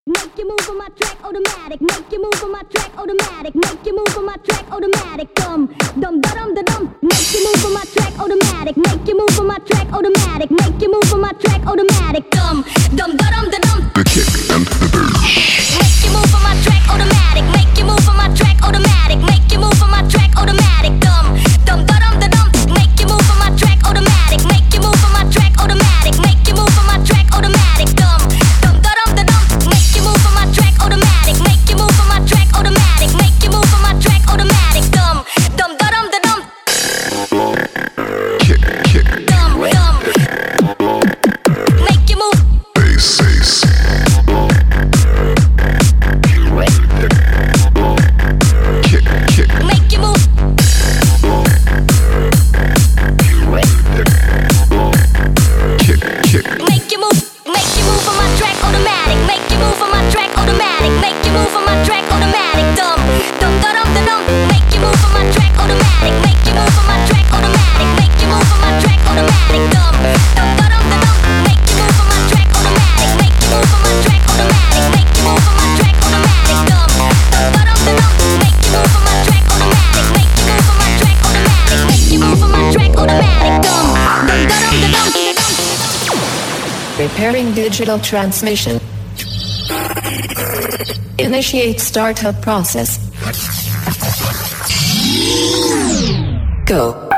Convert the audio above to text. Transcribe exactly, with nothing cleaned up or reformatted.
Make you move on my track, automatic. Make you move on my track, automatic. Make you move on my track, automatic. Dum, dum, da dum, da dum. Make you move on my track, automatic. Make you move on my track, automatic. Make you move on my track, automatic. Dum, dum, da dum, da dum. The kick and the bass. Make you move on my track, automatic. Make you move on my track, automatic. Make you move on my track, automatic. Dum, dum, da dum, da dum. Make you move on my track, automatic. Make you move on my track, automatic. Make you move on my track, automatic. Dum, dum, da dum, da dum. Make you move on my track, automatic. Make you move on my track, automatic. Make you move on my track, automatic. Dum, dum, da dum, da dum. Kick, kick. Dum, dum. Make you move. Bass, bass. Kick, kick. Make you move. Kick, kick. Make you move. Make you move on my track, automatic. Make you move on my track, automatic. Make you move on my track, automatic. Dum, dum, da dum, da dum. Make you move on my track, automatic. Make you move on my track, automatic. Make you move on my track, automatic. Dum, dum, da dum, da dum. Make you move on my track, automatic. Make you move on my track, automatic. Make you move on my track, automatic. Dum, dum, da dum, da dum. Make you move on my track, automatic. Make you move on my track, automatic. Make you move on my track, automatic. Dum, dum, da dum, da dum. Preparing digital transmission. Initiate startup process. Go.